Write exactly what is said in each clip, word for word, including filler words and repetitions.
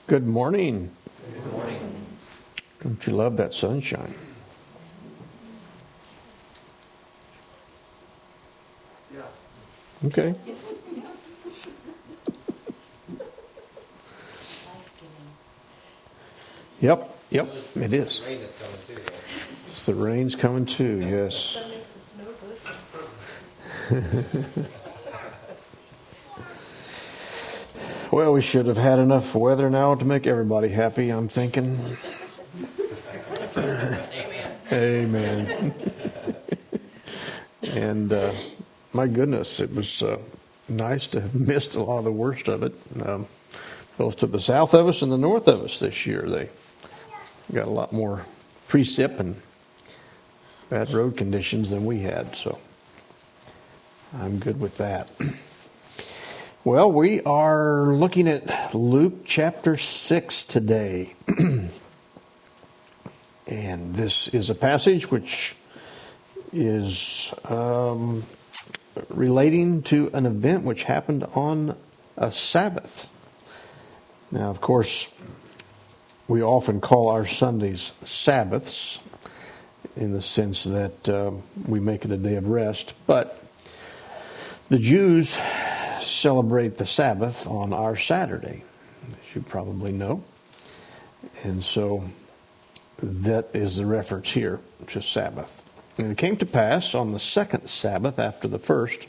Good morning. Good morning. Don't you love that sunshine? Yeah. Okay. Yep, yep, it is. Rain is coming too, though. The rain's coming too, yes. That makes the snow glisten. Well, we should have had enough weather now to make everybody happy, I'm thinking. Amen. Amen. And uh, my goodness, it was uh, nice to have missed a lot of the worst of it. Um, both to the south of us and the north of us this year. They got a lot more precip and bad road conditions than we had, so I'm good with that. Well, we are looking at Luke chapter six today. And this is a passage which is um, relating to an event which happened on a Sabbath. Now, of course, we often call our Sundays Sabbaths in the sense that uh, we make it a day of rest, but the Jews celebrate the Sabbath on our Saturday, as you probably know. And so that is the reference here to Sabbath. And it came to pass on the second Sabbath after the first,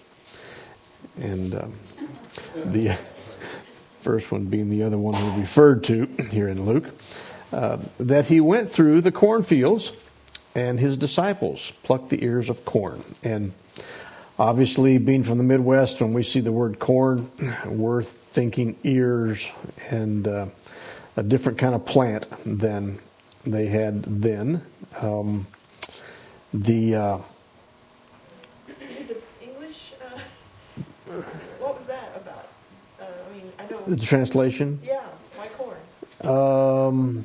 and um, the first one being the other one we referred to here in Luke, uh, that he went through the cornfields, and his disciples plucked the ears of corn. And obviously, being from the Midwest, when we see the word corn, we're thinking ears and uh, a different kind of plant than they had then. Um, the uh, Did the English, uh, what was that about? Uh, I mean, I know. the translation. Yeah, why corn? Um,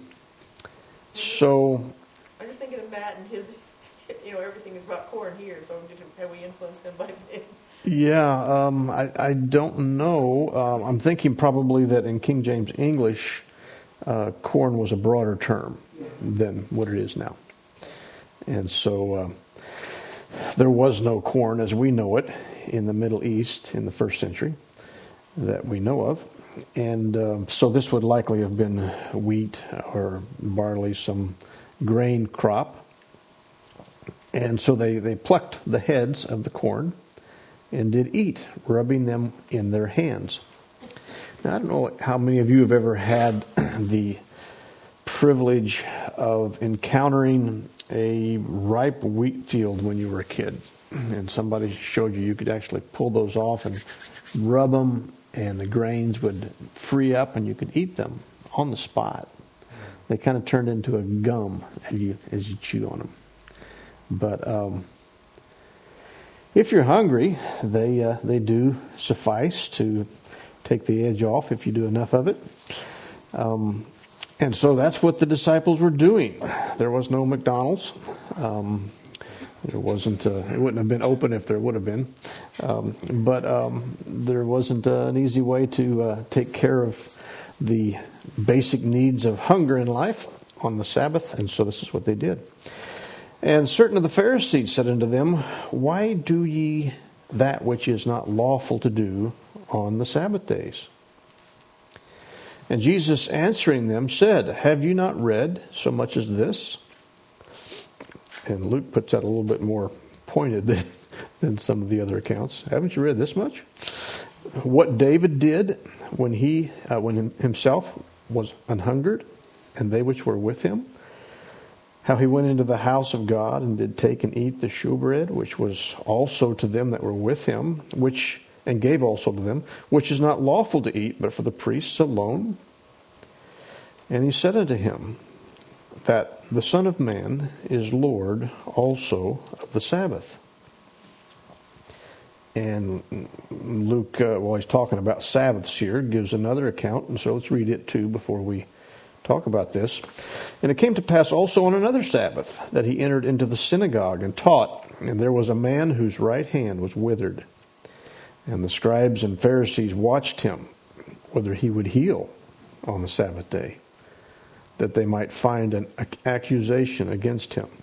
so I'm just thinking of Matt and his, you know, everything is about corn here, so did, have we influenced them by then? yeah, um, I, I don't know. Um, I'm thinking probably that in King James English, uh, corn was a broader term than what it is now. And so uh, there was no corn as we know it in the Middle East in the first century that we know of. And uh, so this would likely have been wheat or barley, some grain crop. And so they, they plucked the heads of the corn and did eat, rubbing them in their hands. Now, I don't know how many of you have ever had the privilege of encountering a ripe wheat field when you were a kid, and somebody showed you you could actually pull those off and rub them, and the grains would free up and you could eat them on the spot. They kind of turned into a gum as you as you chew on them. But um, if you're hungry, they uh, they do suffice to take the edge off if you do enough of it. Um, And so that's what the disciples were doing. There was no McDonald's. Um, there wasn't. Uh, it wouldn't have been open if there would have been. Um, but um, there wasn't uh, an easy way to uh, take care of the basic needs of hunger in life on the Sabbath. And so this is what they did. And certain of the Pharisees said unto them, Why do ye that which is not lawful to do on the Sabbath days? And Jesus answering them said, Have you not read so much as this? And Luke puts that a little bit more pointed than, than some of the other accounts. Haven't you read this much? What David did when he, uh, when himself was an hungered, and they which were with him, how he went into the house of God and did take and eat the shewbread, which was also to them that were with him, which and gave also to them, which is not lawful to eat, but for the priests alone. And he said unto him, that the Son of Man is Lord also of the Sabbath. And Luke, uh, while he's talking about Sabbaths here, gives another account, and so let's read it too before we talk about this. And it came to pass also on another Sabbath, that he entered into the synagogue and taught, and there was a man whose right hand was withered. And the scribes and Pharisees watched him, whether he would heal. on the Sabbath day, that they might find an accusation against him.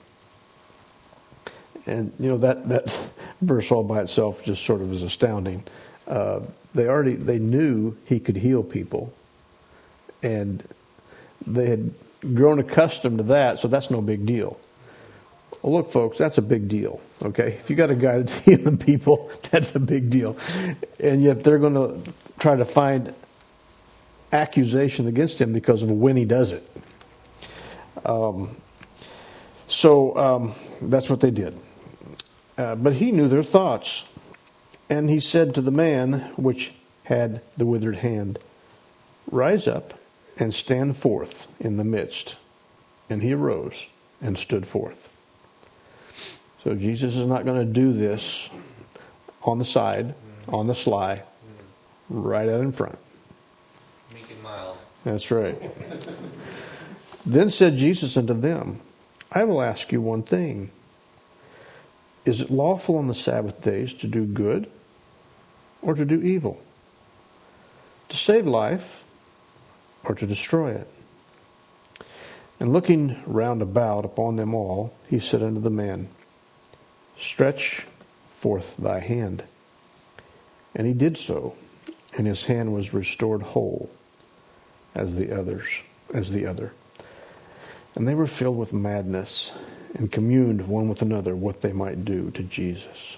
And, you know, that, that verse all by itself just sort of is astounding. Uh, they already, they knew he could heal people. And they had grown accustomed to that, so that's no big deal. Well, look, folks, that's a big deal, okay? If you got a guy that's healing people, that's a big deal. And yet they're going to try to find accusation against him because of when he does it. Um, so um, that's what they did. Uh, but he knew their thoughts. And he said to the man which had the withered hand, "Rise up and stand forth in the midst." And he arose and stood forth. So Jesus is not going to do this on the side, on the sly, right out in front. Meek and mild. That's right. Then said Jesus unto them, "I will ask you one thing. Is it lawful on the Sabbath days to do good or to do evil? To save life or to destroy it?" And looking round about upon them all, he said unto the man, "Stretch forth thy hand." And he did so, and his hand was restored whole as the others, as the other. And they were filled with madness, and communed one with another what they might do to Jesus.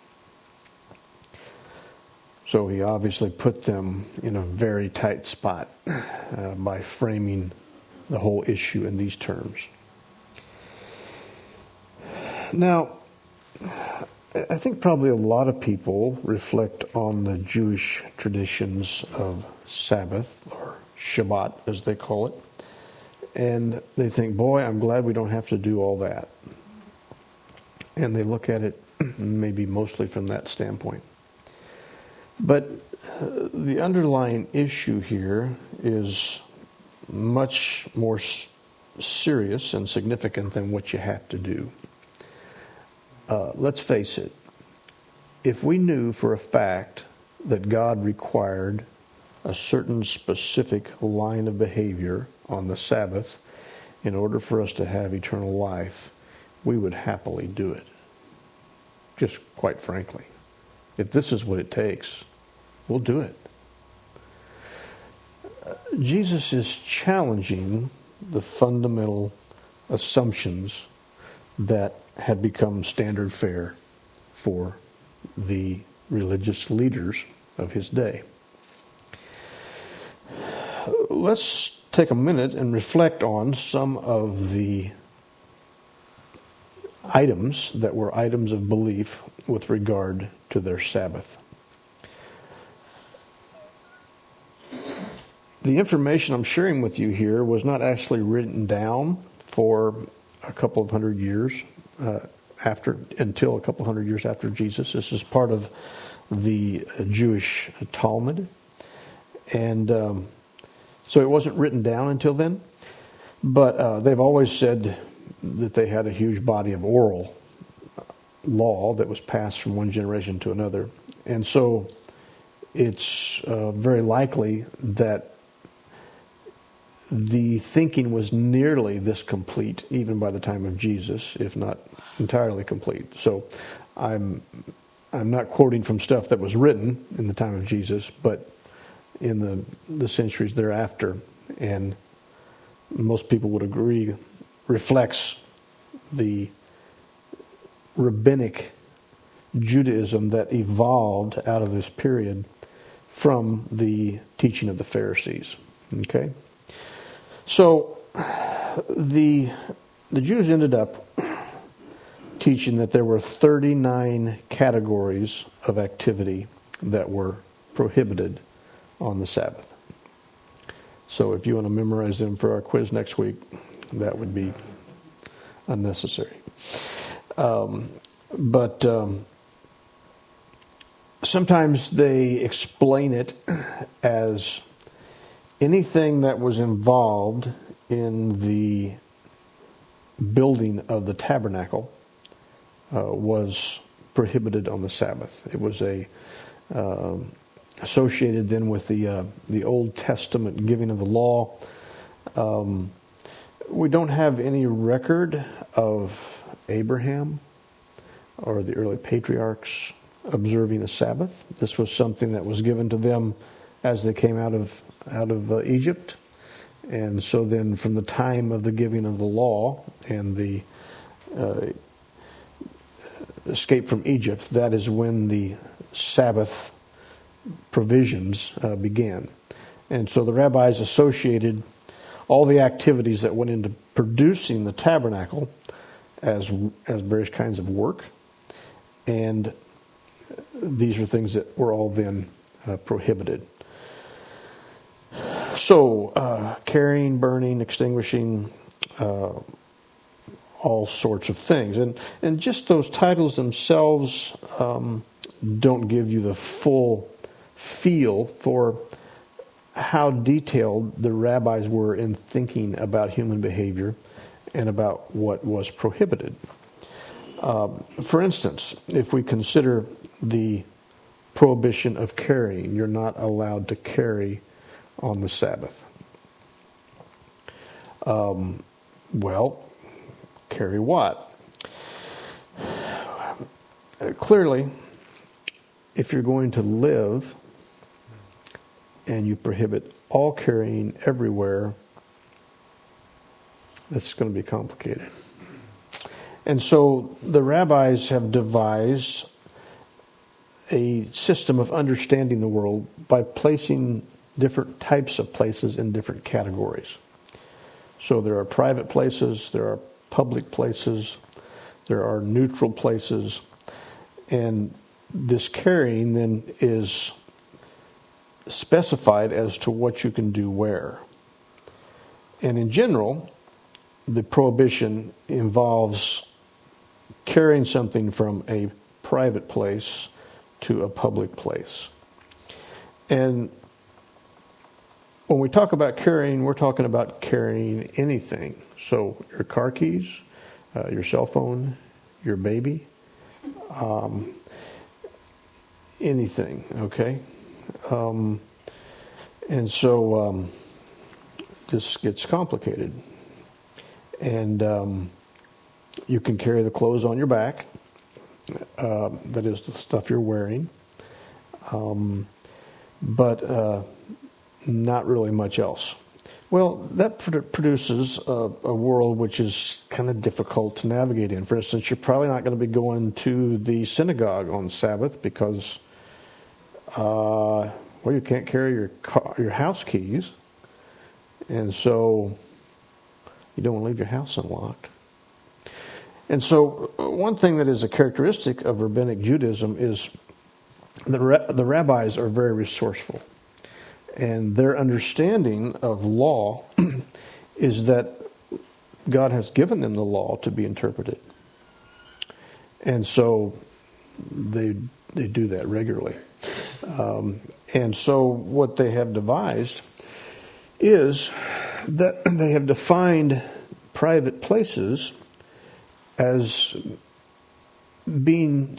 So he obviously put them in a very tight spot uh, by framing the whole issue in these terms. Now, I think probably a lot of people reflect on the Jewish traditions of Sabbath, or Shabbat as they call it, and they think, boy, I'm glad we don't have to do all that. And they look at it maybe mostly from that standpoint. But uh, the underlying issue here is much more s- serious and significant than what you have to do. Uh, let's face it. If we knew for a fact that God required a certain specific line of behavior on the Sabbath in order for us to have eternal life, we would happily do it. Just quite frankly. If this is what it takes, we'll do it. Uh, Jesus is challenging the fundamental assumptions that had become standard fare for the religious leaders of his day. Let's take a minute and reflect on some of the items that were items of belief with regard to their Sabbath. The information I'm sharing with you here was not actually written down for a couple of hundred years uh, after, until a couple hundred years after Jesus. This is part of the Jewish Talmud. And um, so it wasn't written down until then. But uh, they've always said that they had a huge body of oral law that was passed from one generation to another. And so it's uh, very likely that the thinking was nearly this complete, even by the time of Jesus, if not entirely complete. So I'm I'm not quoting from stuff that was written in the time of Jesus, but in the, the centuries thereafter, and most people would agree, reflects the rabbinic Judaism that evolved out of this period from the teaching of the Pharisees. Okay? So the the Jews ended up teaching that there were thirty-nine categories of activity that were prohibited on the Sabbath. So if you want to memorize them for our quiz next week, that would be unnecessary. Um, but um, sometimes they explain it as anything that was involved in the building of the tabernacle uh, was prohibited on the Sabbath. It was a uh, associated then with the uh, the Old Testament giving of the law. Um, we don't have any record of Abraham or the early patriarchs observing a Sabbath. This was something that was given to them as they came out of out of uh, Egypt. And so then from the time of the giving of the law and the uh, escape from Egypt, that is when the Sabbath provisions uh, began. And so the rabbis associated all the activities that went into producing the tabernacle as as various kinds of work. And these are things that were all then uh, prohibited. So, uh, carrying, burning, extinguishing, uh, all sorts of things. And and just those titles themselves um, don't give you the full feel for how detailed the rabbis were in thinking about human behavior and about what was prohibited. Um, for instance, if we consider the prohibition of carrying, you're not allowed to carry on the Sabbath. Um, well, carry what? Uh, clearly, if you're going to live and you prohibit all carrying everywhere, that's going to be complicated. And so the rabbis have devised a system of understanding the world by placing different types of places in different categories. So there are private places, there are public places, there are neutral places, and this carrying then is specified as to what you can do where. And in general, the prohibition involves carrying something from a private place to a public place. And when we talk about carrying, we're talking about carrying anything. So your car keys, uh, your cell phone, your baby, um, anything, okay? Um, and so um, this gets complicated. And um, you can carry the clothes on your back. Uh, that is the stuff you're wearing. Um, but uh, not really much else. Well, that produces a, a world which is kind of difficult to navigate in. For instance, you're probably not going to be going to the synagogue on Sabbath because, uh, well, you can't carry your car, your house keys, and so you don't want to leave your house unlocked. And so one thing that is a characteristic of Rabbinic Judaism is the ra- the rabbis are very resourceful. And their understanding of law is that God has given them the law to be interpreted. And so they they do that regularly. Um, and so what they have devised is that they have defined private places as being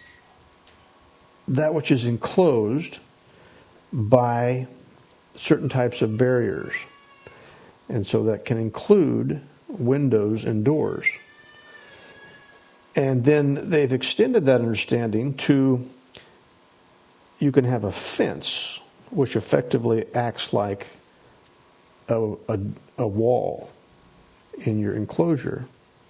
that which is enclosed by certain types of barriers. And so that can include windows and doors. And then they've extended that understanding to you can have a fence which effectively acts like a, a, a wall in your enclosure.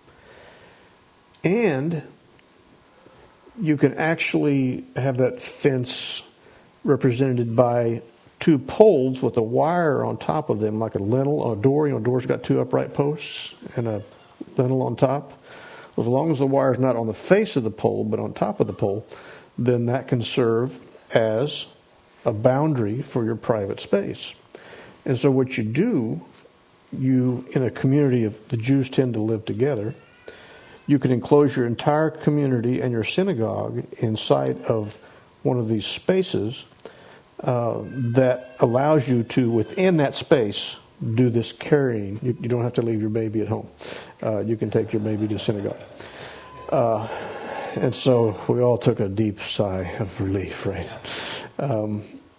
And you can actually have that fence represented by two poles with a wire on top of them, like a lintel on a door. You know, a door's got two upright posts and a lintel on top. As long as the wire's not on the face of the pole, but on top of the pole, then that can serve as a boundary for your private space. And so what you do, you, in a community of the Jews tend to live together, you can enclose your entire community and your synagogue inside of one of these spaces uh, that allows you to, within that space, do this carrying. You, you don't have to leave your baby at home. Uh, you can take your baby to synagogue. Uh, and so we all took a deep sigh of relief, right? Um,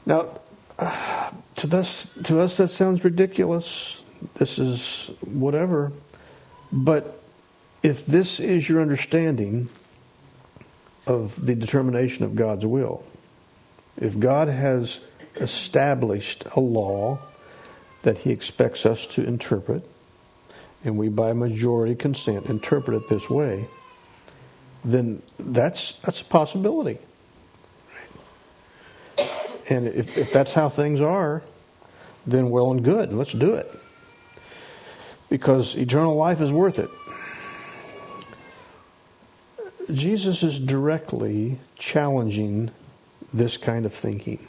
Now, uh, to us, to us that sounds ridiculous. This is whatever. But if this is your understanding of the determination of God's will, if God has established a law that He expects us to interpret, and we by majority consent interpret it this way, then that's that's a possibility. And if, if that's how things are, then well and good. Let's do it. Because eternal life is worth it. Jesus is directly challenging this kind of thinking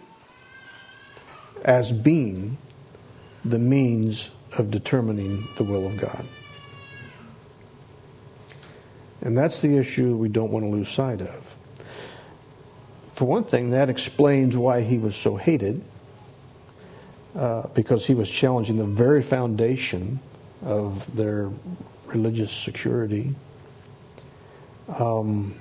as being the means of determining the will of God. And that's the issue we don't want to lose sight of. For one thing, that explains why he was so hated, uh, because he was challenging the very foundation of their religious security. Um,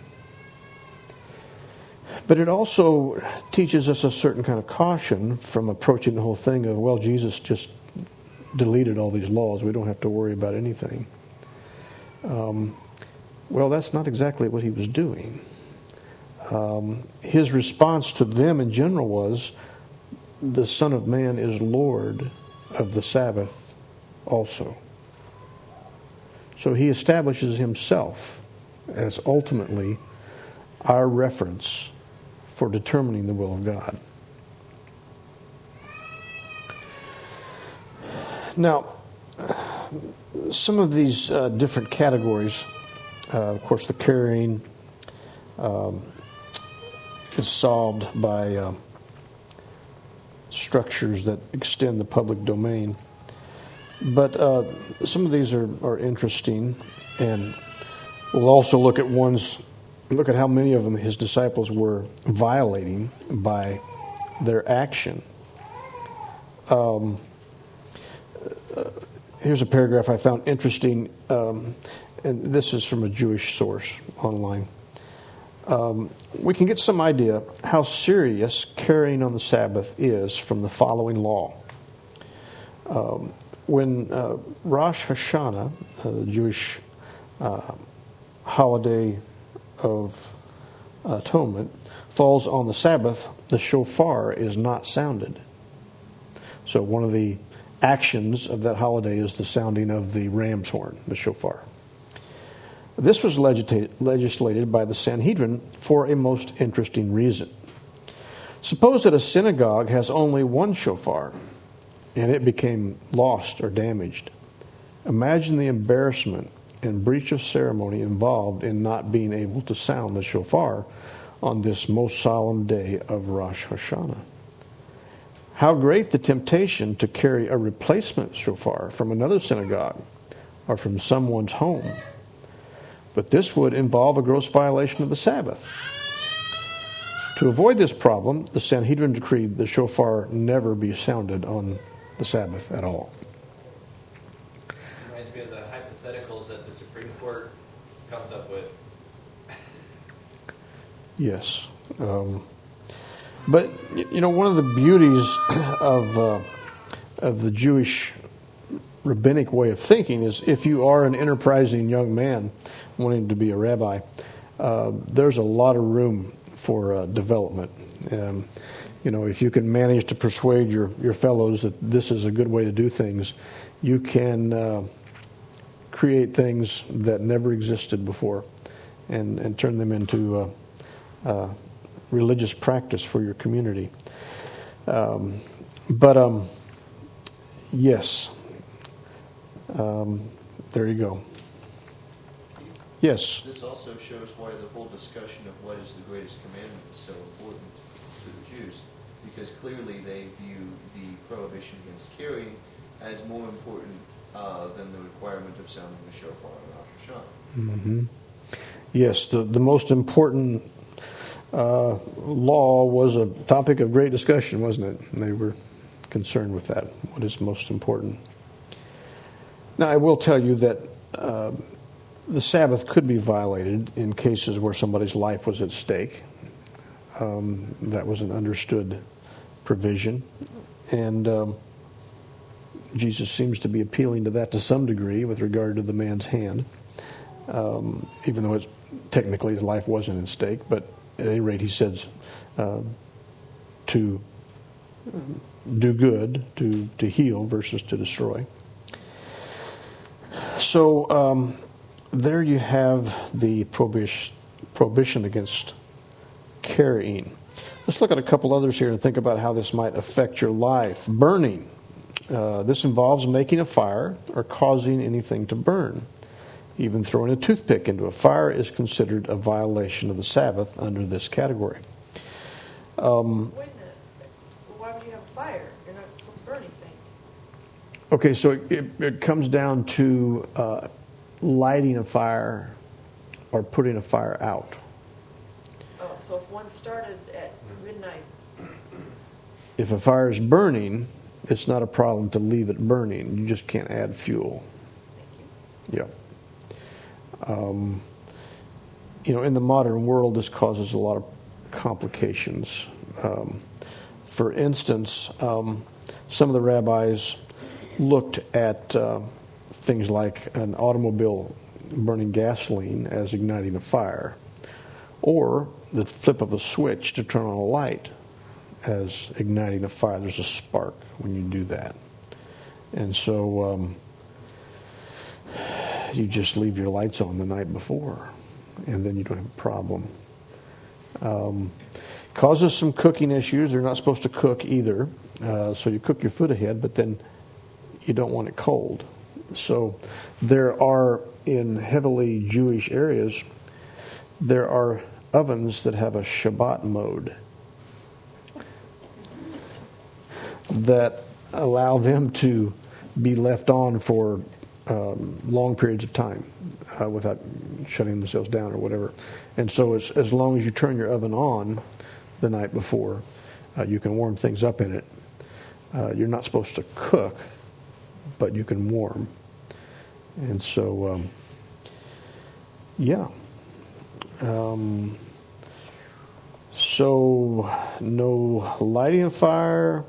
but it also teaches us a certain kind of caution from approaching the whole thing of, well, Jesus just deleted all these laws. We don't have to worry about anything. Um, well, that's not exactly what he was doing. Um, his response to them in general was, the Son of Man is Lord of the Sabbath also. So he establishes himself as ultimately our reference for determining the will of God. Now, some of these uh, different categories, uh, of course, the carrying um, is solved by uh, structures that extend the public domain. But uh, some of these are, are interesting, and we'll also look at ones, look at how many of them his disciples were violating by their action. Um, uh, here's a paragraph I found interesting, um, and this is from a Jewish source online. Um, we can get some idea how serious carrying on the Sabbath is from the following law. Um, when uh, Rosh Hashanah, uh, the Jewish uh, holiday of atonement, falls on the Sabbath, the shofar is not sounded. So one of the actions of that holiday is the sounding of the ram's horn, the shofar. This was legislated by the Sanhedrin for a most interesting reason. Suppose that a synagogue has only one shofar and it became lost or damaged. Imagine the embarrassment and breach of ceremony involved in not being able to sound the shofar on this most solemn day of Rosh Hashanah. How great the temptation to carry a replacement shofar from another synagogue or from someone's home. But this would involve a gross violation of the Sabbath. To avoid this problem, the Sanhedrin decreed the shofar never be sounded on the Sabbath at all. Reminds me of the hypotheticals that the Supreme Court comes up with. Yes. Um, but, you know, one of the beauties of uh, of the Jewish rabbinic way of thinking is if you are an enterprising young man wanting to be a rabbi, uh, there's a lot of room for uh, development. Um, you know, if you can manage to persuade your, your fellows that this is a good way to do things, you can uh, create things that never existed before and, and turn them into uh, uh, religious practice for your community. Um, but, um, yes, um, there you go. Yes? This also shows why the whole discussion of what is the greatest commandment is so important to the Jews, because clearly they view the prohibition against carrying as more important uh, than the requirement of sounding the shofar on Rosh Hashanah. Mm-hmm. Yes, the, the most important uh, law was a topic of great discussion, wasn't it? And they were concerned with that, what is most important. Now, I will tell you that uh, the Sabbath could be violated in cases where somebody's life was at stake. Um, that was an understood provision, and um, Jesus seems to be appealing to that to some degree with regard to the man's hand, um, even though it's, technically his life wasn't at stake. But at any rate, he says uh, to do good, to, to heal versus to destroy. So um, there you have the prohibition, prohibition against carrying. Let's look at a couple others here and think about how this might affect your life. Burning. Uh, this involves making a fire or causing anything to burn. Even throwing a toothpick into a fire is considered a violation of the Sabbath under this category. Um, Wait a minute. Why would you have a fire? You're not supposed to burn anything. okay, so it, it, it comes down to uh, lighting a fire or putting a fire out. Oh, so if one started at midnight, If a fire is burning, it's not a problem to leave it burning. You just can't add fuel. thank you. Yeah. Um, you know, in the modern world, this causes a lot of complications. Um, for instance, um, some of the rabbis looked at uh, things like an automobile burning gasoline as igniting a fire, or the flip of a switch to turn on a light as igniting a fire. There's a spark when you do that. And so um, you just leave your lights on the night before, and then you don't have a problem. Um, causes some cooking issues. They're not supposed to cook either. Uh, so you cook your food ahead, but then you don't want it cold. So there are, in heavily Jewish areas, there are ovens that have a Shabbat mode that allow them to be left on for um, long periods of time uh, without shutting themselves down or whatever. And so as, as long as you turn your oven on the night before, uh, you can warm things up in it. Uh, you're not supposed to cook, but you can warm. And so, um, yeah. Um, so, no lighting a fire.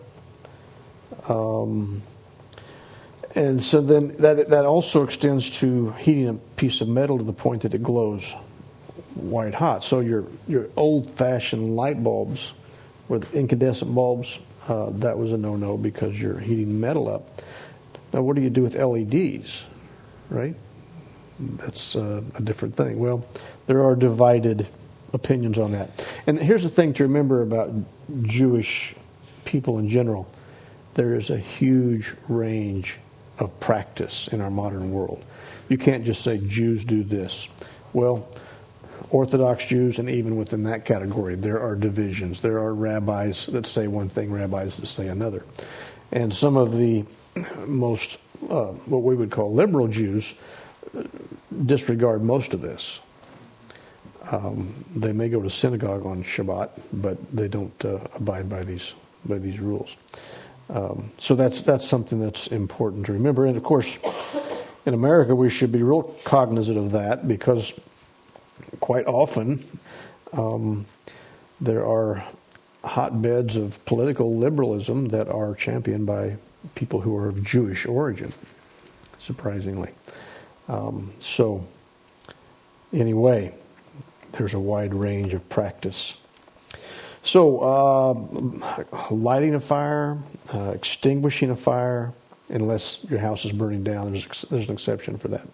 Um, and so then that that also extends to heating a piece of metal to the point that it glows white hot. So your your old-fashioned light bulbs, with incandescent bulbs, uh, that was a no-no because you're heating metal up. Now, what do you do with L E Ds, right? That's uh, a different thing. Well, there are divided opinions on that. And here's the thing to remember about Jewish people in general. There is a huge range of practice in our modern world. You can't just say Jews do this. Well, Orthodox Jews, and even within that category, there are divisions. There are rabbis that say one thing, rabbis that say another. And some of the most, uh, what we would call liberal Jews, disregard most of this. Um, they may go to synagogue on Shabbat, but they don't uh, abide by these by these rules. Um, so that's that's something that's important to remember. And of course, in America, we should be real cognizant of that because quite often um, there are hotbeds of political liberalism that are championed by people who are of Jewish origin, surprisingly. Um, so anyway, there's a wide range of practice. So, uh, lighting a fire, uh, extinguishing a fire, unless your house is burning down, there's, there's an exception for that.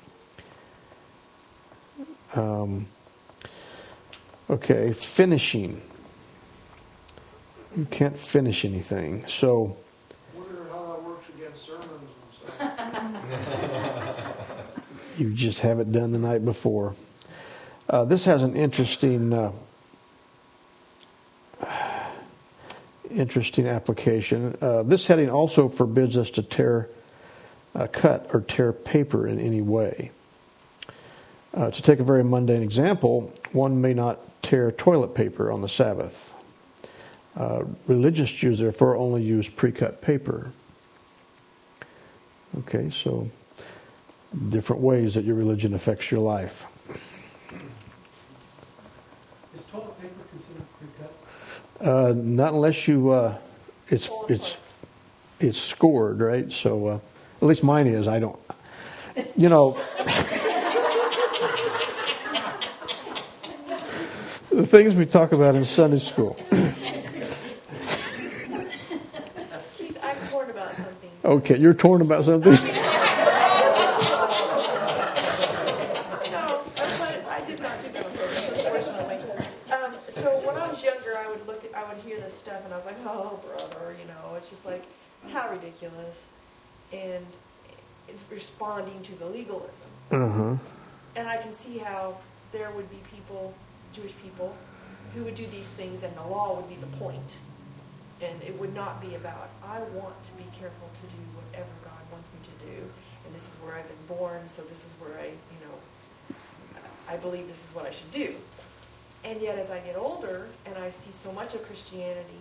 Um, okay, finishing. You can't finish anything. So, Wonder how that works against sermons and stuff. you just have it done the night before. Uh, this has an interesting... Uh, Interesting application. Uh, this heading also forbids us to tear, uh, cut, or tear paper in any way. Uh, to take a very mundane example, one may not tear toilet paper on the Sabbath. Uh, religious Jews, therefore, only use pre-cut paper. Okay, so different ways that your religion affects your life. Is toilet paper considered pre-cut? Uh, not unless you uh, it's Fall it's apart. it's scored, right? So uh, at least mine is. I don't, you know, the things we talk about in Sunday school. Keith, I'm torn about something. Okay, you're torn about something. No, that's not, I did not do that on purpose, unfortunately. Um, so when I was younger, I would look at, I would hear this stuff, and I was like, oh, brother, you know, it's just like, how ridiculous. And it's responding to the legalism. Uh-huh. And I can see how there would be people, Jewish people, who would do these things, and the law would be the point. And it would not be about, I want to be careful to do whatever God wants me to do, and this is where I've been born, so this is where I, you know, I believe this is what I should do. And yet as I get older, and I see so much of Christianity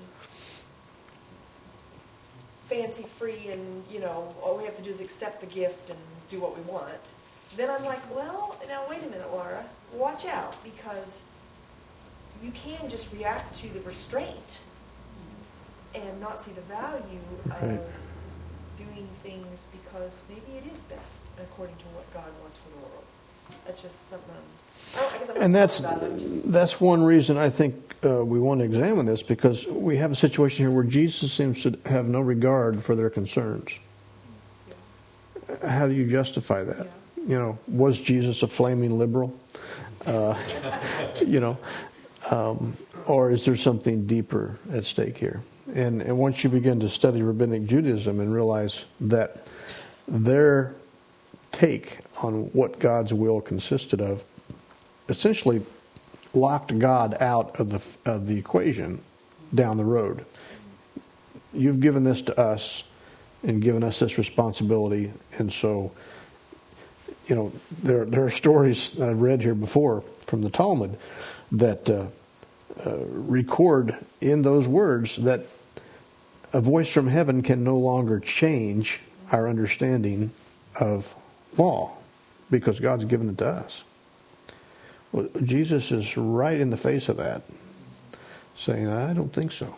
fancy-free and, you know, all we have to do is accept the gift and do what we want, then I'm like, well, now wait a minute, Laura, watch out, because you can just react to the restraint and not see the value of Right. doing things because maybe it is best according to what God wants for the world. That's just something. Oh, I guess I'm not And that's talking about it, just- that's one reason I think uh, we want to examine this, because we have a situation here where Jesus seems to have no regard for their concerns. yeah. How do you justify that? Yeah. You know, was Jesus a flaming liberal? Uh, you know, um, or is there something deeper at stake here? And and once you begin to study Rabbinic Judaism and realize that their take on what God's will consisted of essentially locked God out of the of the equation down the road. You've given this to us and given us this responsibility, and so, you know, there there are stories that I've read here before from the Talmud that uh, uh, record in those words that a voice from heaven can no longer change our understanding of law because God's given it to us. Well, Jesus is right in the face of that, saying, I don't think so.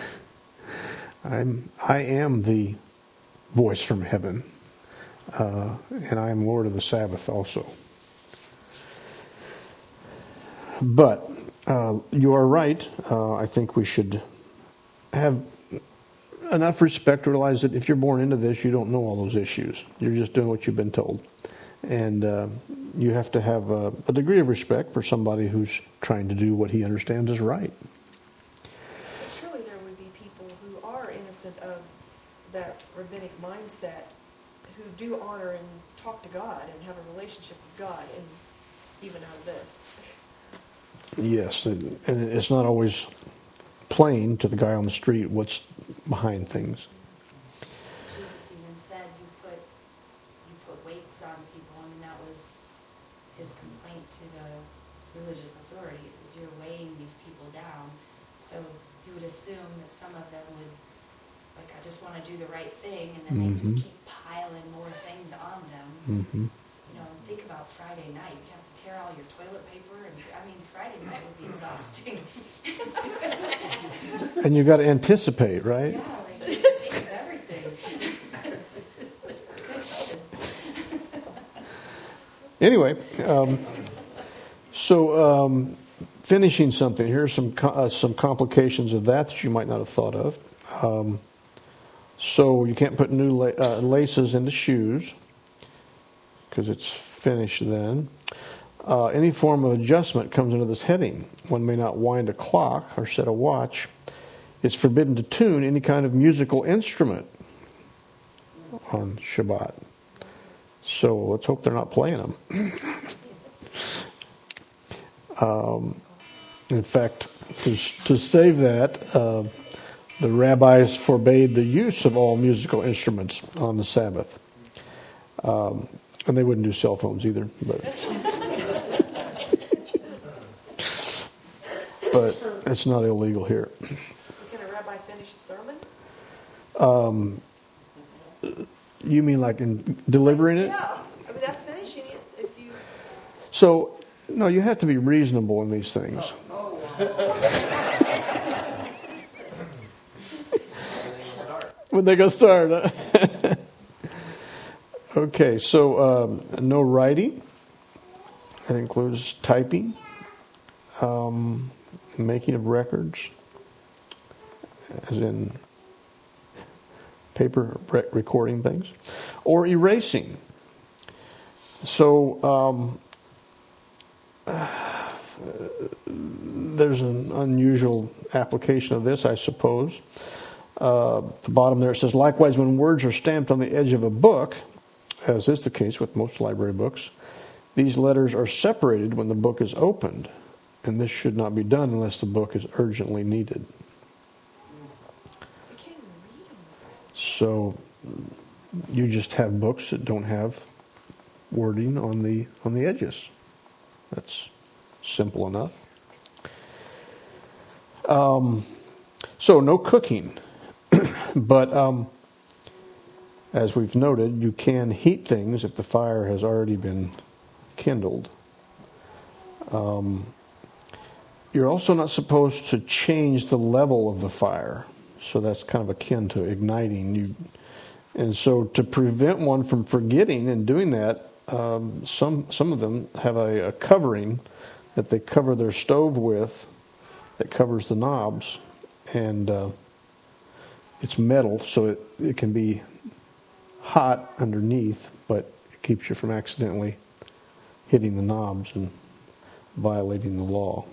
I'm, I am the voice from heaven, uh, and I am Lord of the Sabbath also. But uh, you are right. Uh, I think we should have enough respect to realize that if you're born into this, you don't know all those issues. You're just doing what you've been told. And uh, you have to have a, a degree of respect for somebody who's trying to do what he understands is right. But surely there would be people who are innocent of that rabbinic mindset, who do honor and talk to God and have a relationship with God, and even out of this. Yes, and, and it's not always plain to the guy on the street what's behind things. Jesus even said you put you put weights on people, and that was his complaint to the religious authorities, is you're weighing these people down. So you would assume that some of them would, like, I just want to do the right thing, and then they Mhm. just keep piling more things on them. Mm-hmm. You know, think about Friday night. You have to tear all your toilet paper, and I mean, Friday night would be exhausting. And you've got to anticipate, right? Yeah, like you think of everything. Good heavens. Anyway, um, so um, finishing something, here are some co- uh, some complications of that that you might not have thought of. Um, so you can't put new la- uh, laces into shoes because it's finished then. Uh, any form of adjustment comes under this heading. One may not wind a clock or set a watch. It's forbidden to tune any kind of musical instrument on Shabbat. So let's hope they're not playing them. um, in fact, to, to save that, uh, the rabbis forbade the use of all musical instruments on the Sabbath. Um, and they wouldn't do cell phones either. But, but it's not illegal here. So can a rabbi finish the sermon? Um, you mean like in delivering it? Yeah, I mean, that's finishing it. If you, So, no, you have to be reasonable in these things. When they go start. Huh? Okay, so um, no writing. That includes typing, um, making of records, as in paper re- recording things, or erasing. So um, there's an unusual application of this, I suppose. Uh, at the bottom there it says, likewise, when words are stamped on the edge of a book, as is the case with most library books, these letters are separated when the book is opened, and this should not be done unless the book is urgently needed. You can't even read them. So you just have books that don't have wording on the on the edges. That's simple enough. Um, so no cooking, but um, as we've noted, you can heat things if the fire has already been kindled. Um, you're also not supposed to change the level of the fire, so that's kind of akin to igniting. You, and so to prevent one from forgetting and doing that, um, some some of them have a, a covering that they cover their stove with that covers the knobs, and uh, it's metal, so it, it can be hot underneath, but it keeps you from accidentally hitting the knobs and violating the law.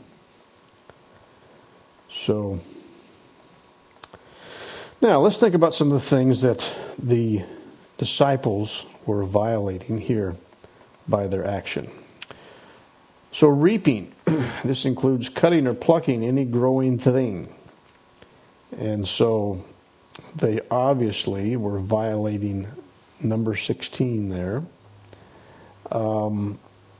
So now let's think about some of the things that the disciples were violating here by their action. So reaping, this includes cutting or plucking any growing thing. And so they obviously were violating number sixteen there. Um,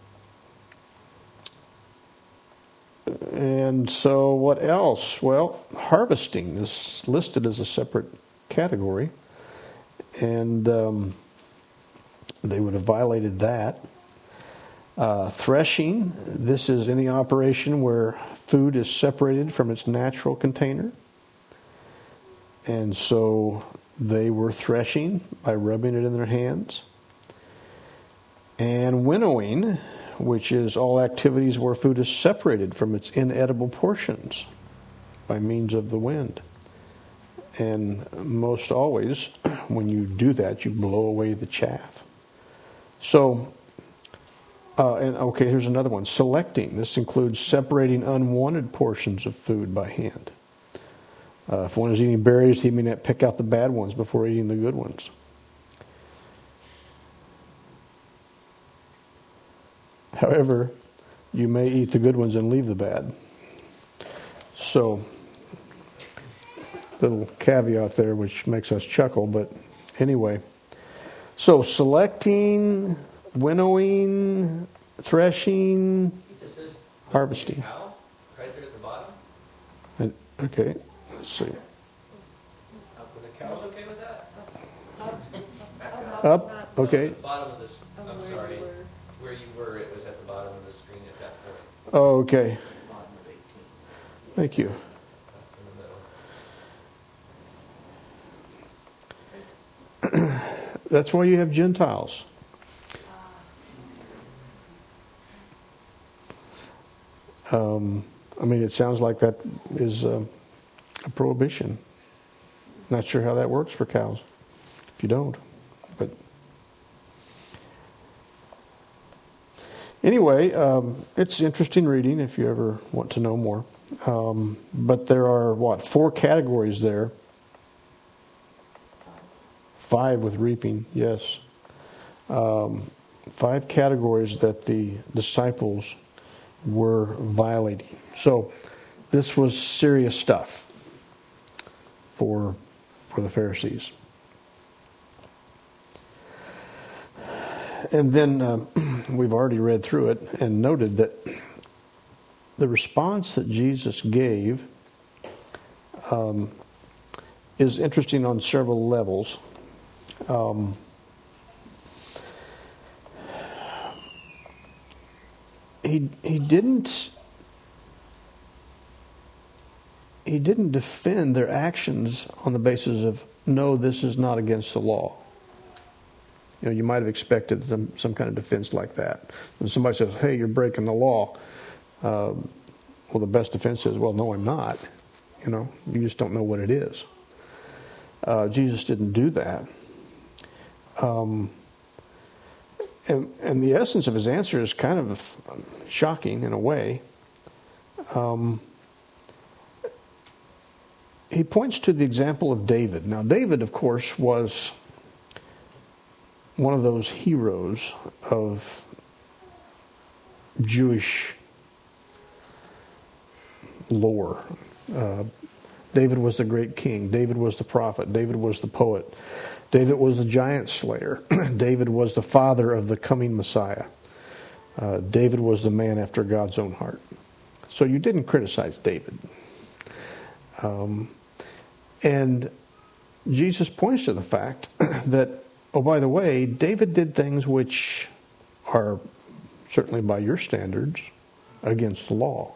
and so what else? Well, harvesting is listed as a separate category. And um, they would have violated that. Uh, threshing, this is any operation where food is separated from its natural container. And so they were threshing by rubbing it in their hands. And winnowing, which is all activities where food is separated from its inedible portions by means of the wind. And most always, when you do that, you blow away the chaff. So, uh, and okay, here's another one. Selecting. This includes separating unwanted portions of food by hand. Uh, if one is eating berries, he may not pick out the bad ones before eating the good ones. However, you may eat the good ones and leave the bad. So, little caveat there which makes us chuckle, but anyway. So, selecting, winnowing, threshing, This is harvesting. Cow, right there at the bottom. And, okay, let's see. Uh, Were the cows okay with that? Back up. Up, No, okay. the bottom of this, Of I'm where sorry, you were. where you were, it was at the bottom of the screen at that point, Oh, okay. bottom of eighteen, Thank you. up in the middle. That's why you have Gentiles. Um, I mean, it sounds like that is uh, a prohibition. Not sure how that works for cows, if you don't. But anyway, um, it's interesting reading if you ever want to know more. Um, but there are, what, four categories there. Five with reaping, yes. Um, five categories that the disciples were violating. So this was serious stuff for, for the Pharisees. And then uh, we've already read through it and noted that the response that Jesus gave um, is interesting on several levels. Um, he he didn't he didn't defend their actions on the basis of no, this is not against the law. You know, you might have expected some, some kind of defense like that. When somebody says, hey, you're breaking the law, uh, well, the best defense is, well, no, I'm not. You know, you just don't know what it is. Uh, Jesus didn't do that. Um, and, and the essence of his answer is kind of shocking in a way. Um, he points to the example of David. Now, David, of course, was one of those heroes of Jewish lore. Uh, David was the great king. David was the prophet. David was the poet. David was the giant slayer. David was the father of the coming Messiah. Uh, David was the man after God's own heart. So you didn't criticize David. Um, and Jesus points to the fact that, oh, by the way, David did things which are, certainly by your standards, against the law.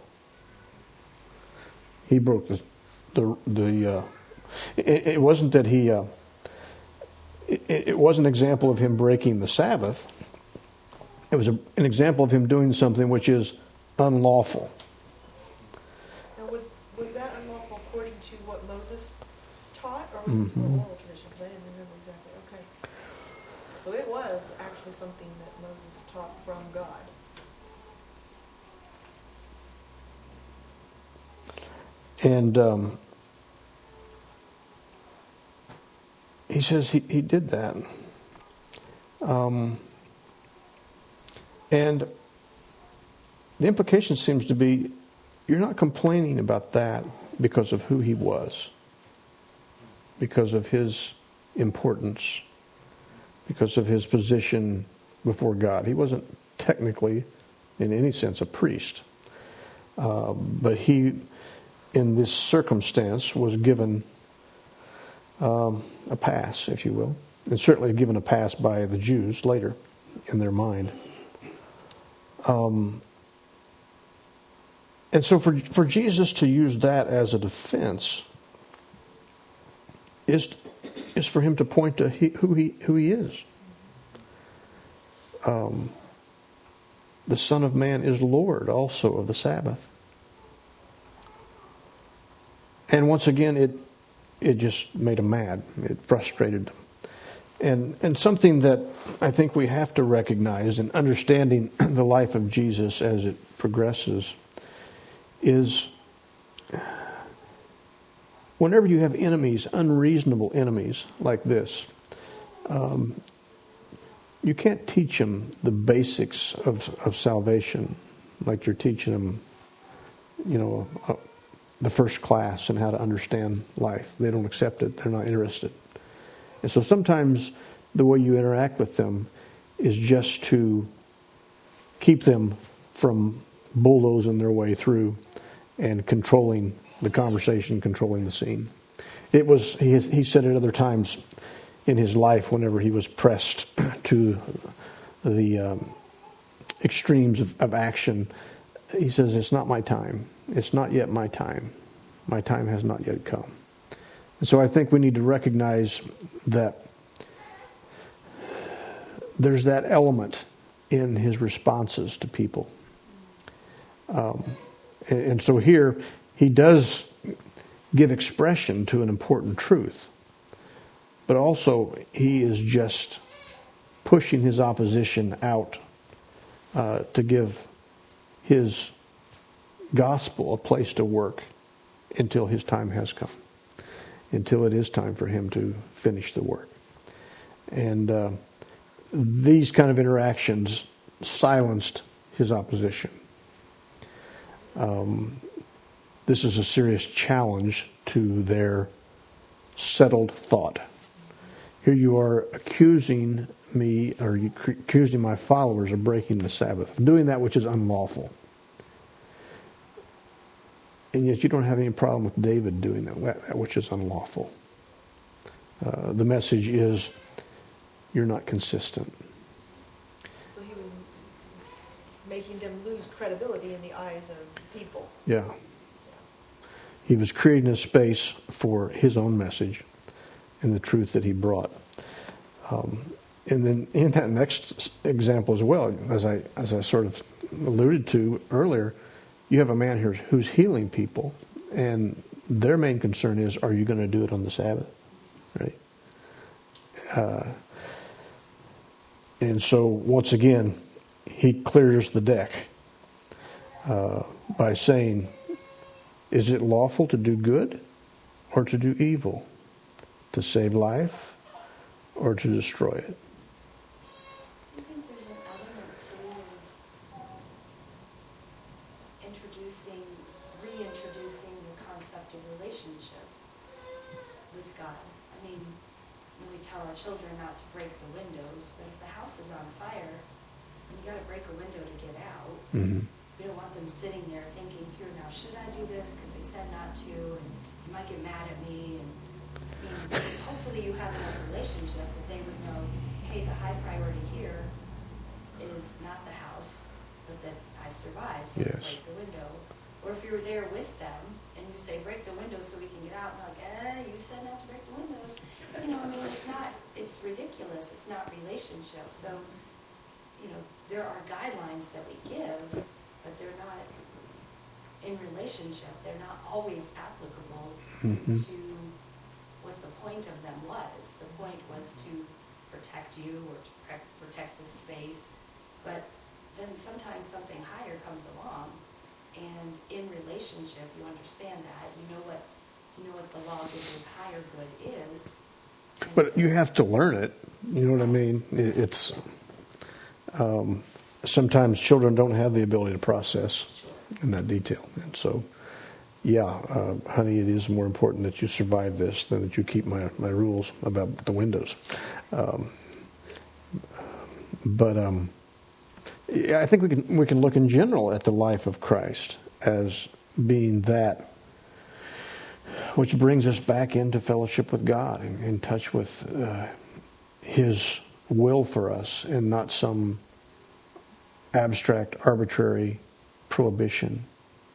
He broke the, the, the uh, it, it wasn't that he, uh, it, it was an example of him breaking the Sabbath. It was a, an example of him doing something which is unlawful. Now, would, was that unlawful according to what Moses taught, or was this Mm-hmm. more oral tradition? Because I didn't remember exactly. Okay. So it was actually something that Moses taught from God. And um, he says he, he did that. Um, and the implication seems to be, you're not complaining about that because of who he was, because of his importance, because of his position before God. He wasn't technically, in any sense, a priest. Uh, but he, in this circumstance, was given um, a pass, if you will. And certainly given a pass by the Jews later in their mind. Um, and so for, for Jesus to use that as a defense is, is for him to point to he, who he who he is. Um, the Son of Man is Lord also of the Sabbath. And once again, it it just made him mad. It frustrated him. And and something that I think we have to recognize in understanding the life of Jesus as it progresses is whenever you have enemies, unreasonable enemies like this, um, you can't teach them the basics of, of salvation like you're teaching them, you know, uh, the first class and how to understand life. They don't accept it. They're not interested. And so sometimes the way you interact with them is just to keep them from bulldozing their way through and controlling the conversation, controlling the scene. It was, he, he said at other times in his life whenever he was pressed to the um, extremes of, of action, he says, it's not my time. It's not yet my time. My time has not yet come. And so I think we need to recognize that there's that element in his responses to people. Um, and, and so here he does give expression to an important truth. But also he is just pushing his opposition out uh, to give his gospel a place to work until his time has come, until it is time for him to finish the work. And uh, these kind of interactions silenced his opposition. Um, this is a serious challenge to their settled thought. Here you are accusing me, or you accusing my followers of breaking the Sabbath, of doing that which is unlawful. And yet you don't have any problem with David doing that, that which is unlawful. Uh, the message is, you're not consistent. So he was making them lose credibility in the eyes of people. Yeah. He was creating a space for his own message and the truth that he brought. Um, and then in that next example as well, as I as I sort of alluded to earlier, you have a man here who's healing people, and their main concern is, are you going to do it on the Sabbath? Right? Uh, and so once again, he clears the deck uh, by saying, is it lawful to do good or to do evil? To save life or to destroy it? I think there's an element too of introducing, reintroducing the concept of relationship with God. I mean, when we tell our children not to break the windows, but if the house is on fire and you got to break a window to get out, Mm-hmm. we don't want them sitting there thinking through, now should I do this because they said not to, and you might get mad at me. And I mean, hopefully you have enough relationship that they would know, hey, the high priority here is not the house, but that I survive, so I Yes. break the window. Or if you're there with them and you say, break the window so we can get out, and they're like, eh, you said not to break the windows. You know, I mean, it's not, it's ridiculous. It's not relationship. So, you know, there are guidelines that we give, but they're not in relationship. They're not always applicable Mm-hmm. to what the point of them was. The point was to protect you or to pre- protect the space. But then sometimes something higher comes along, and in relationship, you understand that. You know what, you know what the lawgiver's higher good is. And But so- you have to learn it. You know what I mean? It- It's um, sometimes children don't have the ability to process Sure. in that detail, and so, yeah, uh, honey, it is more important that you survive this than that you keep my my rules about the windows. Um, but um, yeah, I think we can we can look in general at the life of Christ as being that which brings us back into fellowship with God and in touch with uh, His will for us, and not some abstract, arbitrary prohibition.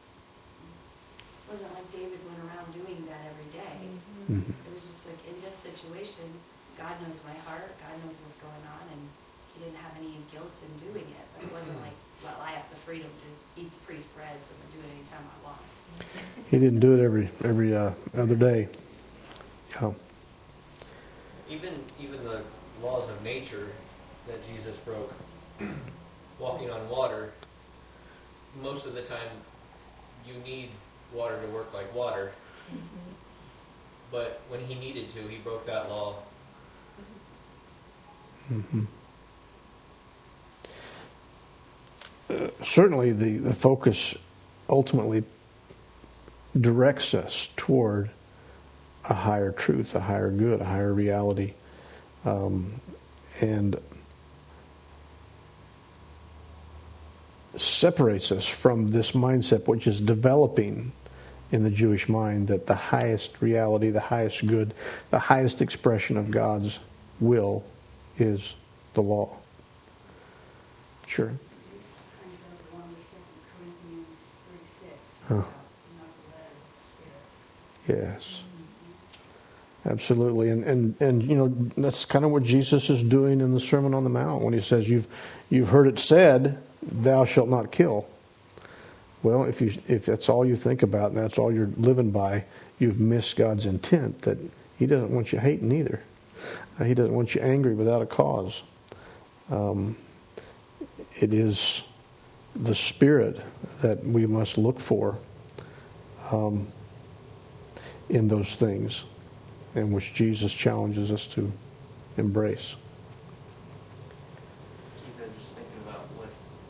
It wasn't like David went around doing that every day. Mhm. It was just like, in this situation, God knows my heart, God knows what's going on, and he didn't have any guilt in doing it. But it wasn't like, well, I have the freedom to eat the priest's bread, so I'm going to do it anytime I want. He didn't do it every every uh, other day. Yeah. Even, even the laws of nature that Jesus broke, walking on water, most of the time you need water to work like water. But when he needed to, he broke that law. Mm-hmm. Uh, certainly, the, the focus ultimately directs us toward a higher truth, a higher good, a higher reality. Um, and separates us from this mindset which is developing in the Jewish mind, that the highest reality, the highest good, the highest expression of God's will is the law. Sure. This kind of goes along with Second Corinthians thirty-six, Huh. about not led of the Spirit. Yes. Absolutely. And, and and you know, that's kind of what Jesus is doing in the Sermon on the Mount when he says, you've you've heard it said, thou shalt not kill. Well, if you if that's all you think about and that's all you're living by, you've missed God's intent, that he doesn't want you hating either. Uh, he doesn't want you angry without a cause. Um, it is the spirit that we must look for um, in those things, in which Jesus challenges us to embrace. Keith, I'm just thinking about what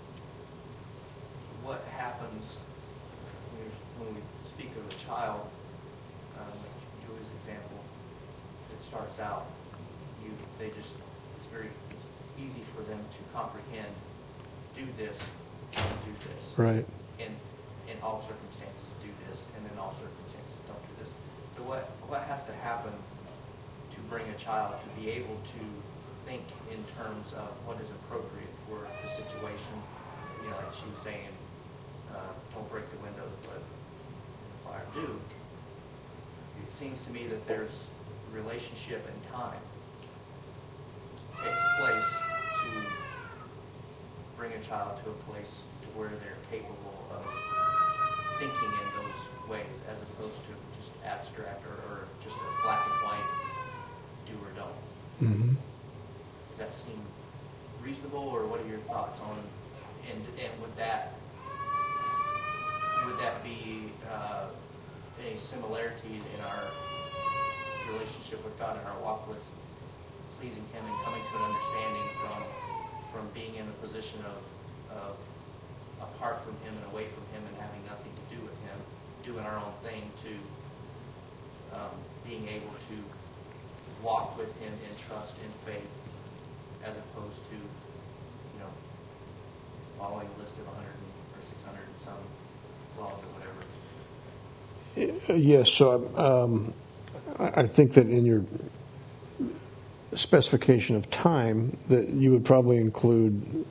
what happens when, you're, when we speak of a child. Um, Julie's example, it starts out, you they just it's very it's easy for them to comprehend. Do this, do this. Right. In in all circumstances, do this, and in all circumstances, don't do this. So what what has to happen to bring a child to be able to think in terms of what is appropriate for the situation? You know, like she was saying, uh, don't break the windows, but fire do. It seems to me that there's relationship and time takes place to bring a child to a place to where they're capable of thinking in those ways, as opposed to just abstract or, or just a black and white do or don't. Mm-hmm. Does that seem reasonable, or what are your thoughts on, and, and would that, would that be uh, any similarity in our relationship with God and our walk with pleasing Him and coming to an understanding from from being in a position of, of apart from Him and away from Him and having nothing to do with Him, doing our own thing, to um, being able to walk with Him in trust and faith, as opposed to, you know, following a list of one hundred or six hundred and some laws or whatever. Yes, so um, I I think that in your specification of time, that you would probably include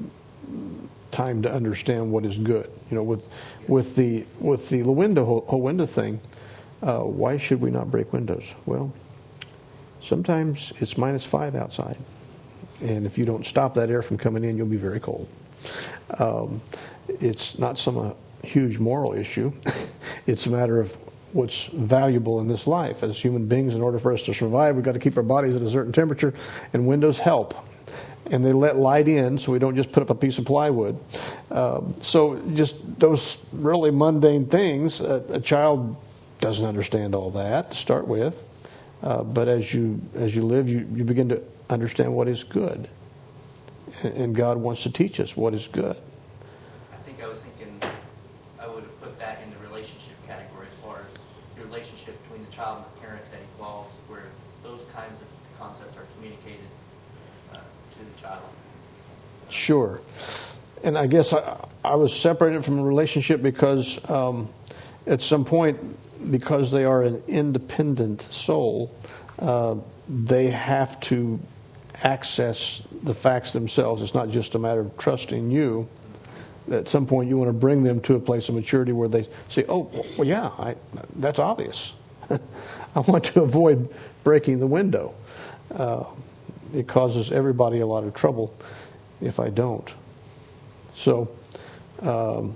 time to understand what is good. You know, with with the with the window whole window thing, uh, why should we not break windows? Well, sometimes it's minus five outside, and if you don't stop that air from coming in, you'll be very cold. Um, it's not some uh, huge moral issue. It's a matter of what's valuable in this life. As human beings, in order for us to survive, we've got to keep our bodies at a certain temperature, and windows help. And they let light in, so we don't just put up a piece of plywood. Um, so just those really mundane things, a, a child doesn't understand all that to start with. Uh, but as you as you live, you, you begin to understand what is good. And, and God wants to teach us what is good. I think I was thinking I would have put that in the relationship category, as far as the relationship between the child and the parent that evolves, where those kinds of concepts are communicated uh, to the child. Sure. And I guess I, I was separated from a relationship because um, at some point, because they are an independent soul, uh, they have to access the facts themselves. It's not just a matter of trusting you. At some point, you want to bring them to a place of maturity where they say, oh, well, yeah, I, that's obvious. I want to avoid breaking the window. Uh, it causes everybody a lot of trouble if I don't. So, um,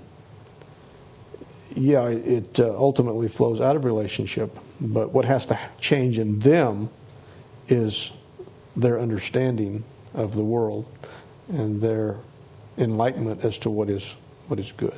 yeah, it uh, ultimately flows out of relationship, but what has to change in them is their understanding of the world and their enlightenment as to what is what is good.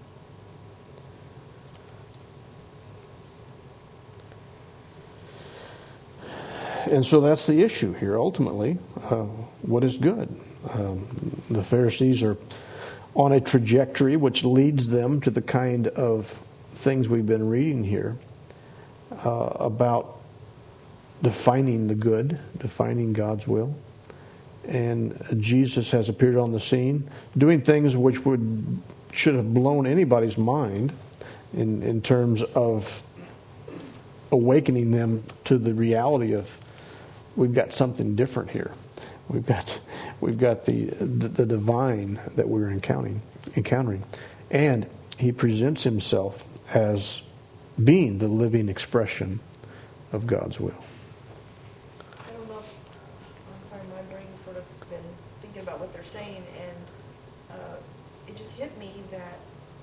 And so that's the issue here, ultimately. Uh, what is good? Um, the Pharisees are on a trajectory which leads them to the kind of things we've been reading here uh, about defining the good, defining God's will. And Jesus has appeared on the scene, doing things which would should have blown anybody's mind in, in terms of awakening them to the reality of we've got something different here. We've got we've got the the, the divine that we're encountering encountering. And he presents himself as being the living expression of God's will. I don't know. I'm sorry, my brain's sort of been thinking about what they're saying, and uh, it just hit me that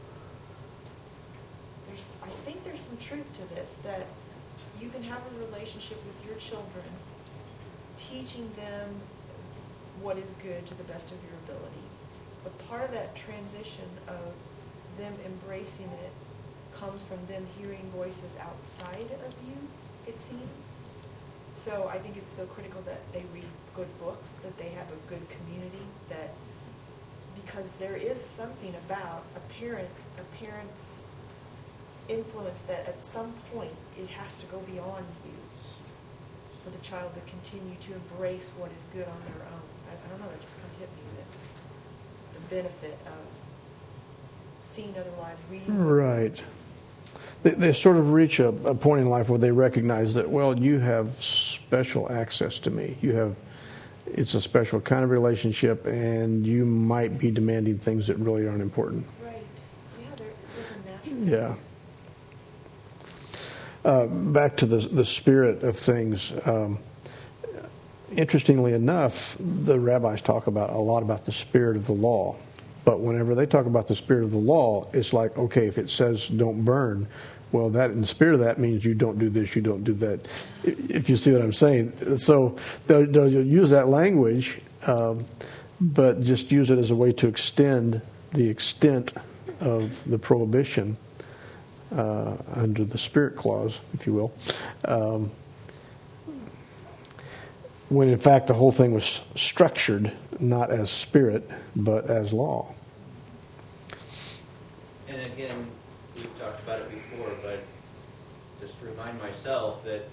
there's, I think there's some truth to this, that you can have a relationship with your children, teaching them what is good to the best of your ability. But part of that transition of them embracing it comes from them hearing voices outside of you, it seems. So I think it's so critical that they read good books, that they have a good community, that because there is something about a parent, a parent's influence that at some point it has to go beyond you for the child to continue to embrace what is good on their own. I, I don't know, it just kind of hit me that the benefit of seeing other lives, reading other Right. books. They, they sort of reach a, a point in life where they recognize that, well, you have special access to me. You have, it's a special kind of relationship, and you might be demanding things that really aren't important. Right. Yeah, there, there's a natural. Yeah. Uh, back to the the spirit of things. Um, interestingly enough, the rabbis talk about a lot about the spirit of the law. But whenever they talk about the spirit of the law, it's like, okay, if it says don't burn, well, that in the spirit of that means you don't do this, you don't do that. If you see what I'm saying. So they'll, they'll use that language, um, but just use it as a way to extend the extent of the prohibition uh, under the spirit clause, if you will. Um, when in fact the whole thing was structured not as spirit, but as law. And again, we've talked about it before, but just to remind myself that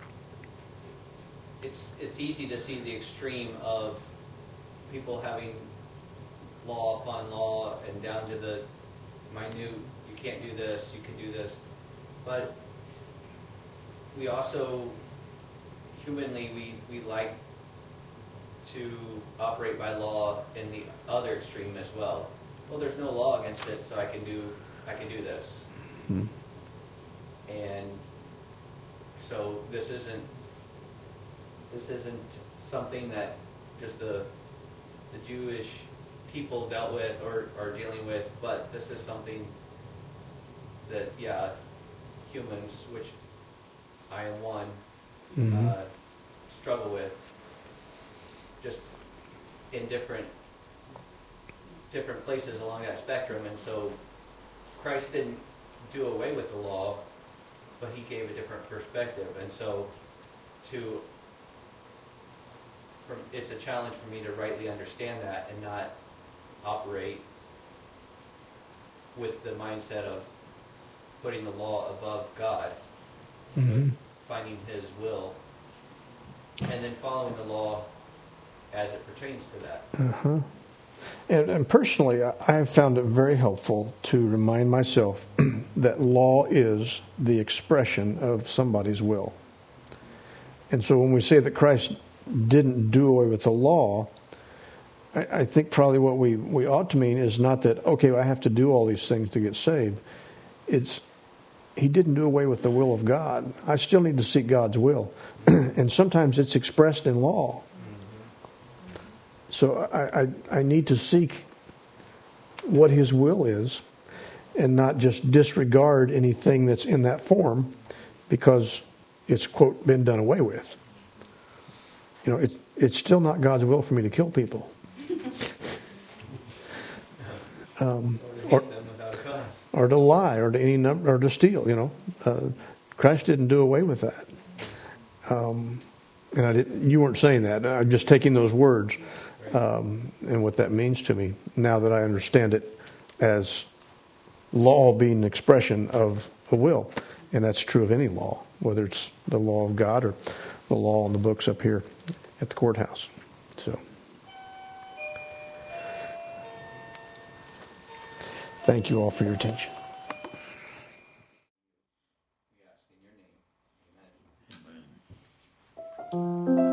it's it's easy to see the extreme of people having law upon law and down to the minute, you can't do this, you can do this. But we also, humanly, we, we like to operate by law in the other extreme as well. Well, there's no law against it, so I can do I can do this. Hmm. And so this isn't this isn't something that just the the Jewish people dealt with or are dealing with, but this is something that, yeah, humans, which I am one, Mm-hmm. uh, struggle with, just in different different places along that spectrum. And so Christ didn't do away with the law, but he gave a different perspective. And so to from it's a challenge for me to rightly understand that and not operate with the mindset of putting the law above God, Mm-hmm. finding his will, and then following the law as it pertains to that. Uh-huh. And, and personally, I I have found it very helpful to remind myself that law is the expression of somebody's will. And so when we say that Christ didn't do away with the law, I, I think probably what we, we ought to mean is not that, okay, I have to do all these things to get saved. It's he didn't do away with the will of God. I still need to seek God's will. And sometimes it's expressed in law. So I, I, I need to seek what his will is and not just disregard anything that's in that form because it's, quote, been done away with. You know, it, it's still not God's will for me to kill people. Um, Or or, to hate them without a cause. or to lie, or to any number, or to steal. You know, uh, Christ didn't do away with that. Um, and I didn't. You weren't saying that. I'm just taking those words um, and what that means to me now that I understand it as law being an expression of a will, and that's true of any law, whether it's the law of God or the law in the books up here at the courthouse. So. Thank you all for your attention. We ask in your name. Amen. Amen.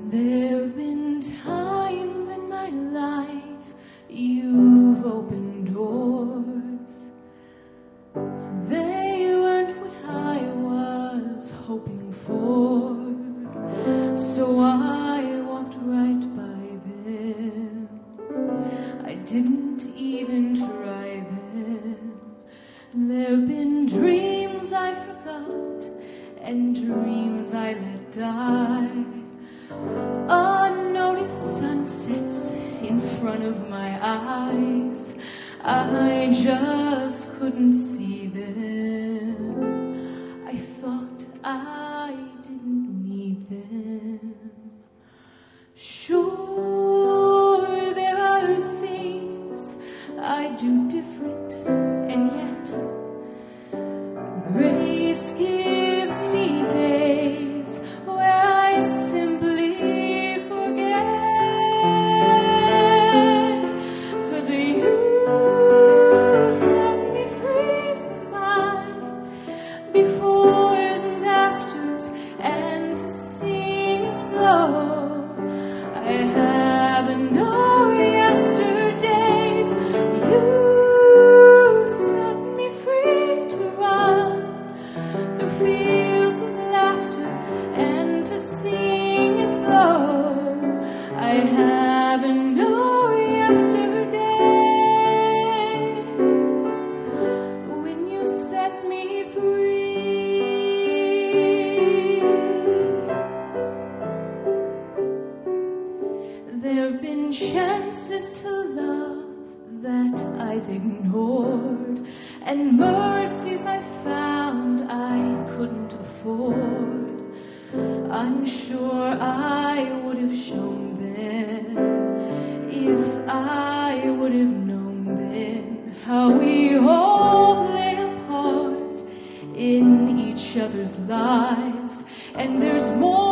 There have been times in my life you've opened doors. They weren't what I was hoping for, so I walked right by them. I didn't even try them. There have been dreams I forgot and dreams I let die. Unnoticed sunsets in front of my eyes, I just couldn't see them. I thought I didn't need them. Sure, there are things I do different, and yet grace gives me days where I simply forget. 'Cause you set me free from my befores and afters, and to sing is flow. I have no yesterdays. You set me free to run through fields of laughter, and to sing is flow. I have no yesterdays when you set me free. There have been chances to love that I've ignored, and mercies I found I couldn't afford. I'm sure I would have shown them if I would have known then how we all play a part in each other's lives, and there's more